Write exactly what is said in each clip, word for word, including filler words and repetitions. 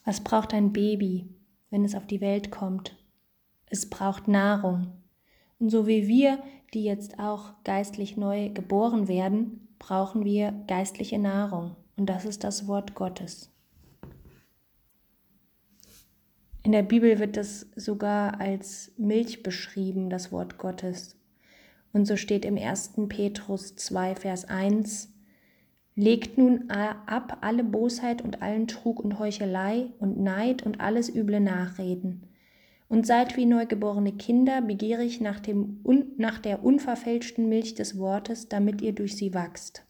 Was braucht ein Baby, wenn es auf die Welt kommt? Es braucht Nahrung. Und so wie wir, die jetzt auch geistlich neu geboren werden, brauchen wir geistliche Nahrung. Und das ist das Wort Gottes. In der Bibel wird das sogar als Milch beschrieben, das Wort Gottes. Und so steht im ersten Petrus zwei, Vers eins: Legt nun ab alle Bosheit und allen Trug und Heuchelei und Neid und alles üble Nachreden. Und seid wie neugeborene Kinder begierig nach, dem, nach der unverfälschten Milch des Wortes, damit ihr durch sie wachst.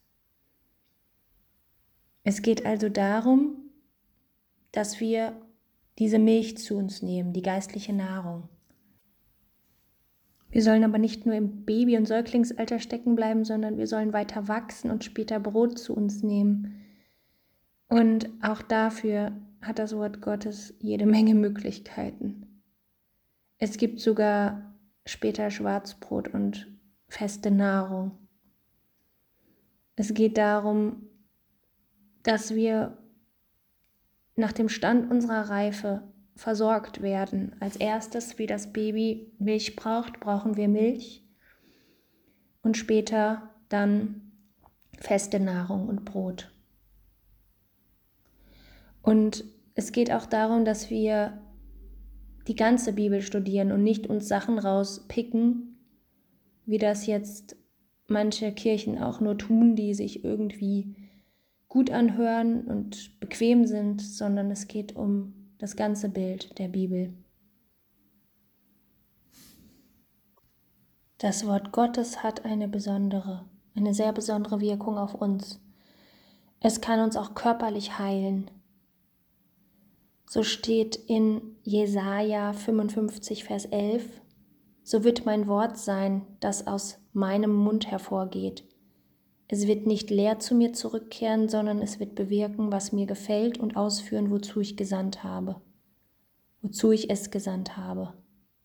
Es geht also darum, dass wir diese Milch zu uns nehmen, die geistliche Nahrung. Wir sollen aber nicht nur im Baby- und Säuglingsalter stecken bleiben, sondern wir sollen weiter wachsen und später Brot zu uns nehmen. Und auch dafür hat das Wort Gottes jede Menge Möglichkeiten. Es gibt sogar später Schwarzbrot und feste Nahrung. Es geht darum, dass wir nach dem Stand unserer Reife versorgt werden. Als erstes, wie das Baby Milch braucht, brauchen wir Milch und später dann feste Nahrung und Brot. Und es geht auch darum, dass wir die ganze Bibel studieren und nicht uns Sachen rauspicken, wie das jetzt manche Kirchen auch nur tun, die sich irgendwie gut anhören und bequem sind, sondern es geht um das ganze Bild der Bibel. Das Wort Gottes hat eine besondere, eine sehr besondere Wirkung auf uns. Es kann uns auch körperlich heilen. So steht in Jesaja fünfundfünfzig, Vers elf: So wird mein Wort sein, das aus meinem Mund hervorgeht. Es wird nicht leer zu mir zurückkehren, sondern es wird bewirken, was mir gefällt und ausführen, wozu ich gesandt habe, wozu ich es gesandt habe.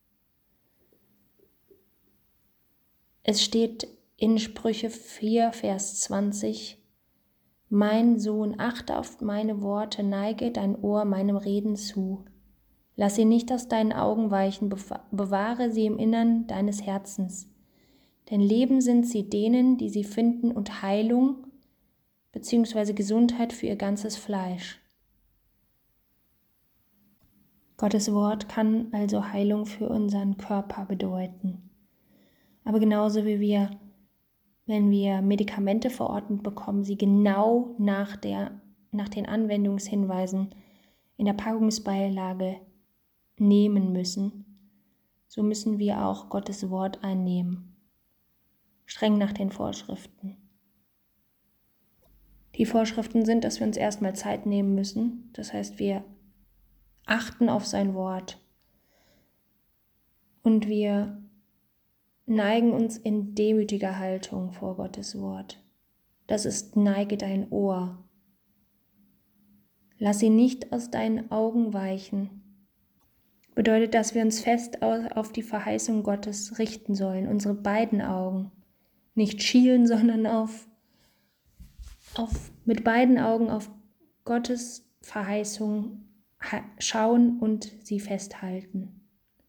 Es steht in Sprüche vier, Vers zwanzig: Mein Sohn, achte auf meine Worte, neige dein Ohr meinem Reden zu. Lass sie nicht aus deinen Augen weichen, bewahre sie im Innern deines Herzens. Denn Leben sind sie denen, die sie finden, und Heilung bzw. Gesundheit für ihr ganzes Fleisch. Gottes Wort kann also Heilung für unseren Körper bedeuten. Aber genauso wie wir, wenn wir Medikamente verordnet bekommen, sie genau nach, der, nach den Anwendungshinweisen in der Packungsbeilage nehmen müssen, so müssen wir auch Gottes Wort einnehmen, streng nach den Vorschriften. Die Vorschriften sind, dass wir uns erstmal Zeit nehmen müssen, das heißt, wir achten auf sein Wort und wir neigen uns in demütiger Haltung vor Gottes Wort. Das ist: Neige dein Ohr. Lass sie nicht aus deinen Augen weichen. Bedeutet, dass wir uns fest auf die Verheißung Gottes richten sollen, unsere beiden Augen. Nicht schielen, sondern auf, auf, mit beiden Augen auf Gottes Verheißung schauen und sie festhalten.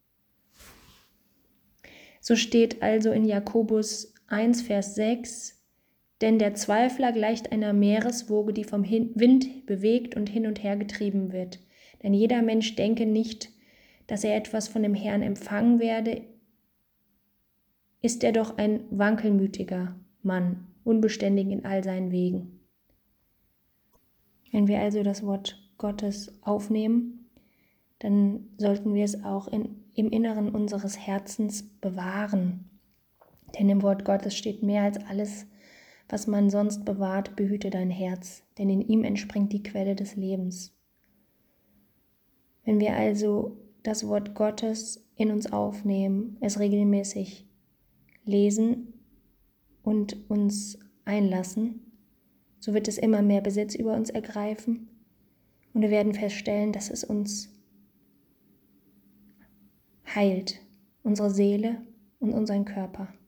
So steht also in Jakobus eins, Vers sechs: Denn der Zweifler gleicht einer Meereswoge, die vom Wind bewegt und hin und her getrieben wird. Denn jeder Mensch denke nicht, dass er etwas von dem Herrn empfangen werde, ist er doch ein wankelmütiger Mann, unbeständig in all seinen Wegen. Wenn wir also das Wort Gottes aufnehmen, dann sollten wir es auch in, im Inneren unseres Herzens bewahren. Denn im Wort Gottes steht mehr als alles, was man sonst bewahrt: Behüte dein Herz, denn in ihm entspringt die Quelle des Lebens. Wenn wir also das Wort Gottes in uns aufnehmen, es regelmäßig lesen und uns einlassen, so wird es immer mehr Besitz über uns ergreifen und wir werden feststellen, dass es uns heilt, unsere Seele und unseren Körper.